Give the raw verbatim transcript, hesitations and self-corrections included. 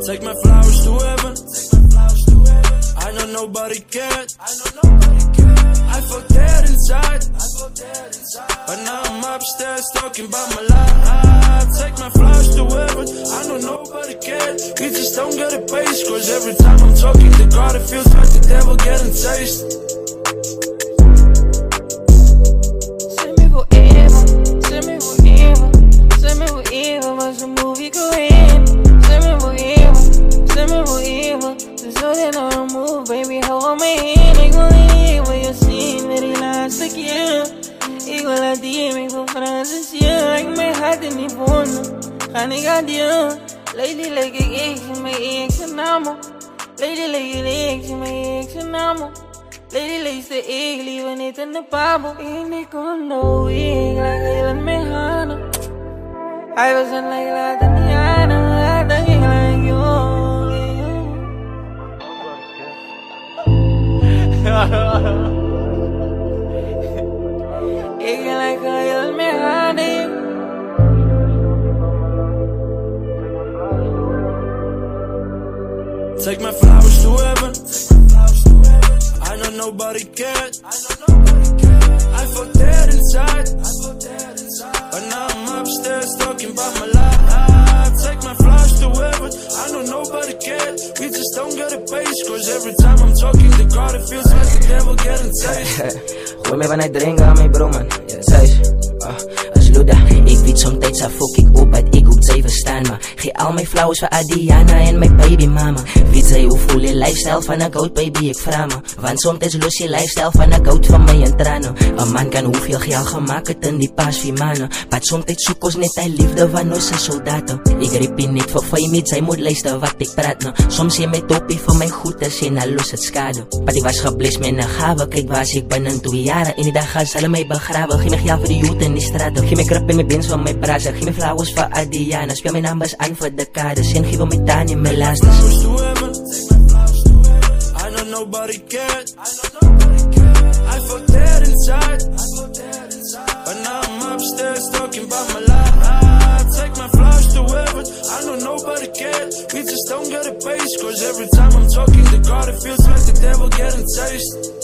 Take my flowers to heaven. I know nobody cared. I felt dead inside, but now I'm upstairs talking about my life. Take my flowers to heaven. I know nobody cared. We just don't get a pace, cause every time I'm talking to God, it feels like the devil getting taste. Send me forever, send me forever, send me forever, watch the movie go in. Send me forever, send me forever, just so they know I move, baby, hold my hand. Ik wil hier waar je zien, weer die laatste keer. Ik wil laat die me voor Francis hier, like mijn hart in die wonen. Ga niet aan die lady like ik ik zie mijn ex en namen. Lady like ik zie mijn ex en namen. Lady like de ik liever niet in de pabo. Ik niet kon know, ik lag heel in mijn handen. Hij was een like laat in die handen, laat dat ik like you. Ik lag heel in mijn handen. Take my flowers to heaven. I know nobody cared. I felt dead inside, but now I'm upstairs talking about my life. Take my flowers to heaven. I know nobody cared. We just don't get a pace, cause every time I'm talking to God, it feels like the devil getting taste. Gooi mij vanuit drinken aan mijn bro, man. Ja, thuis. Als Luda, ik weet somtijds af fok ik op uit ik hoek zij verstaan, maar geef al mijn flowers voor Adiana en mijn baby mama. Weet zij hoe voel je lifestyle van een goud baby, ik vraag me. Want somtijds los je lifestyle van een goud van mij en tranen. Een man kan hoeveel geld gemaakt het in die pas vier maanden. Maar somtijds zoek ons net die liefde van onze soldaten. Ik riep je niet voor vijf niet, zij moet luisteren wat ik praat nou. Soms je met toppie van mijn goed en ze na los het schade. Maar die was geblest met een gave, kijk waar ik ben een twee jaren. In die dag gaan ze mij begraven. Geef me geld voor de youth in die straten. Geef me krap in mijn bins van mijn brazen. Geef me flowers voor Adiana. Speel mijn numbers aan voor de kades. En geef me mijn taan in mijn lastes. I know nobody cared. I felt dead inside, but now I'm upstairs talking about my life. Take my flowers to heaven. I know nobody cared. We just don't get a pace, cause every time I'm talking to God, it feels like the devil getting taste.